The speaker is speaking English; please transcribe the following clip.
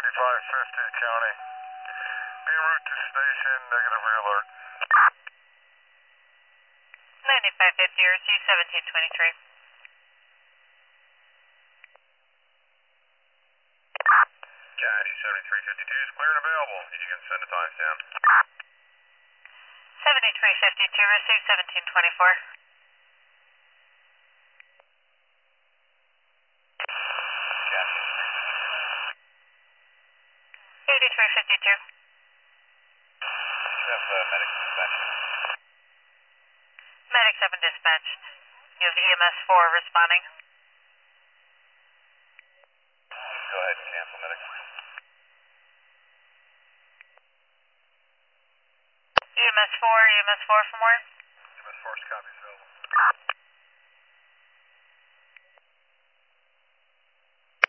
5550 County. En route to station, negative re-alert. 9550, receive 1723. County 7352 is clear and available. You can send a timestamp. 7352, receive 1724. County 8352. You have medics dispatched. Medics have been dispatched. You have EMS 4 responding. Go ahead and cancel medics. EMS 4 from where? EMS 4 copies available.